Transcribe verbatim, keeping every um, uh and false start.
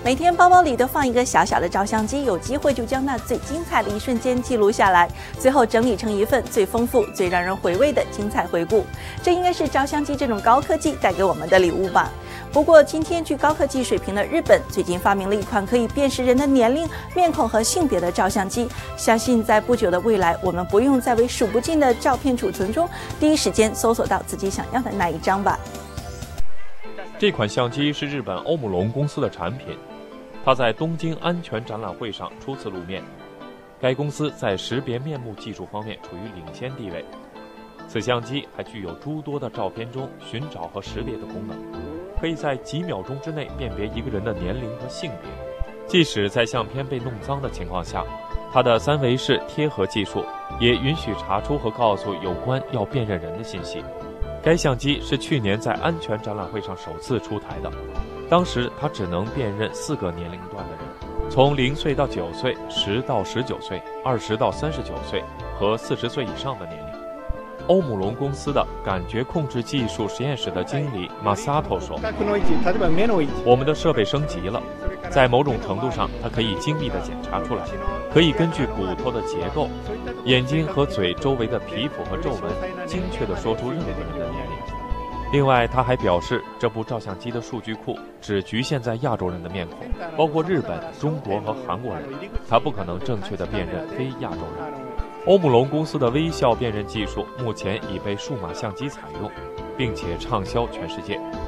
每天包包里都放一个小小的照相机，有机会就将那最精彩的一瞬间记录下来，最后整理成一份最丰富、最让人回味的精彩回顾。这应该是照相机这种高科技带给我们的礼物吧。不过，今天具高科技水平的日本最近发明了一款可以辨识人的年龄、面孔和性别的照相机。相信在不久的未来，我们不用再为数不尽的照片储存中第一时间搜索到自己想要的那一张吧。 这款相机是日本欧姆龙公司的产品，它在东京安全展览会上初次露面。该公司在识别面目技术方面处于领先地位。此相机还具有诸多的照片中寻找和识别的功能，可以在几秒钟之内辨别一个人的年龄和性别。即使在相片被弄脏的情况下，它的三维式贴合技术也允许查出和告诉有关要辨认人的信息。该相机是去年在安全展览会上首次出台的，当时它只能辨认四个年龄段的人，从零岁到九岁、十到十九岁、二十到三十九岁和四十岁以上的年龄。欧姆龙公司的感觉控制技术实验室的经理马萨托说：“我们的设备升级了，在某种程度上，它可以精密地检查出来，可以根据骨头的结构、眼睛和嘴周围的皮肤和皱纹，精确地说出任何人的年龄。另外，他还表示，这部照相机的数据库只局限在亚洲人的面孔，包括日本、中国和韩国人，它不可能正确地辨认非亚洲人。”欧姆龙公司的微笑辨认技术目前已被数码相机采用，并且畅销全世界。